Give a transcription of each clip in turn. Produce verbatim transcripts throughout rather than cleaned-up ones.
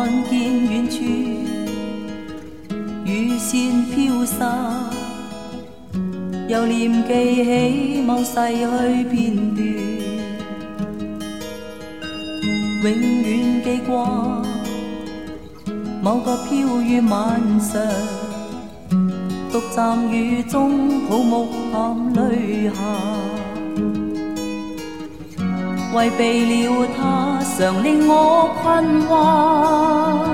看見遠處雨線飄灑，又念記起某逝去片段，永遠記掛某個飄雨晚上，獨站雨中抱木含淚下，為避了他常令我困惑，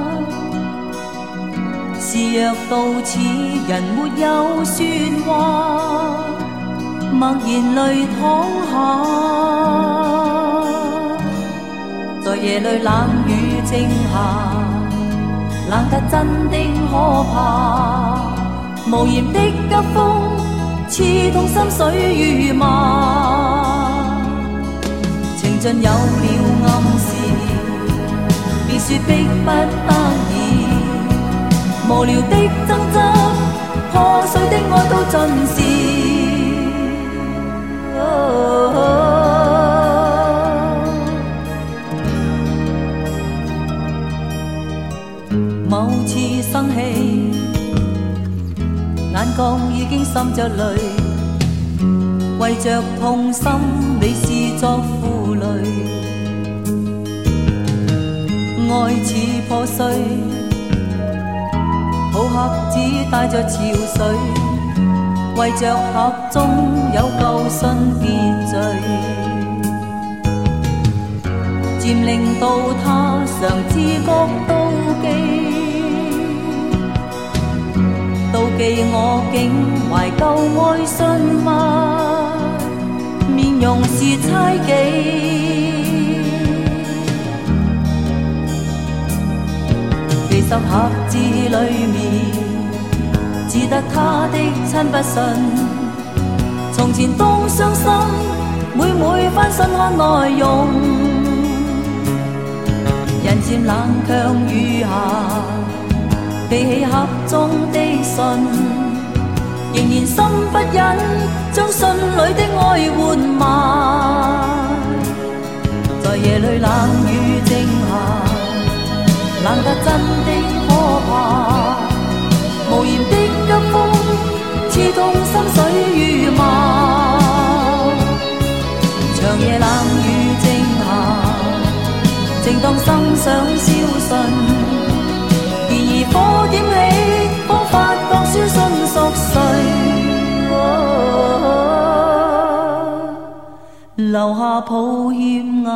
是若到此人沒有說話，默然淚淌下，在夜裏冷雨正下，冷得真的可怕，無言的急風刺痛心水如麻，情盡有了暗示，別說迫不得已，無聊的爭執，破碎的愛都盡是、哦、某次生氣，眼角已經滲着淚，為着痛心你視作負累，愛似破碎，好盒子帶着潮水，為着盒中有舊信結聚，漸令到他常自覺妒忌，妒忌我竟懷舊愛信物，面容是猜忌，其實盒子裏面只得他的親不信，從前都傷心，每每翻信看內容，人漸冷卻雨下，記起盒中的信，仍然心不忍將信裏的愛活埋，在夜裏冷雨正下，冷得真的可怕，無言的急風刺痛心水如麻，長夜冷雨正下，正當心想消訊，然而火點起，方發覺書信屬誰、哦、留下抱歉眼